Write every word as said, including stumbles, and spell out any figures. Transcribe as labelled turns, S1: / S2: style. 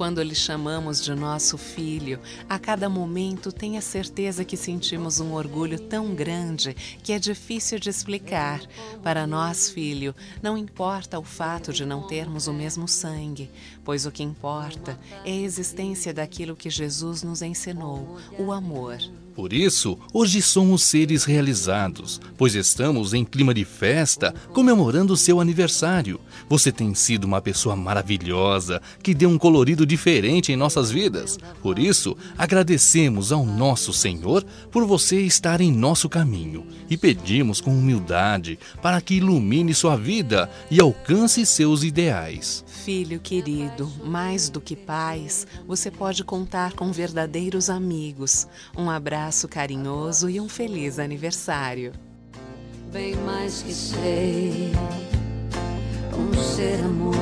S1: quando lhe chamamos de nosso filho, a cada momento tenha certeza que sentimos um orgulho tão grande que é difícil de explicar. Para nós, filho, não importa o fato de não termos o mesmo sangue, pois o que importa é a existência daquilo que Jesus nos ensinou, o amor.
S2: Por isso, hoje somos seres realizados, pois estamos em clima de festa, comemorando seu aniversário. Você tem sido uma pessoa maravilhosa, que deu um colorido diferente em nossas vidas. Por isso, agradecemos ao nosso Senhor por você estar em nosso caminho e pedimos com humildade para que ilumine sua vida e alcance seus ideais.
S1: Filho querido, mais do que pais, você pode contar com verdadeiros amigos. Um abraço carinhoso e um feliz aniversário.
S3: Bem mais que sei, um ser amor.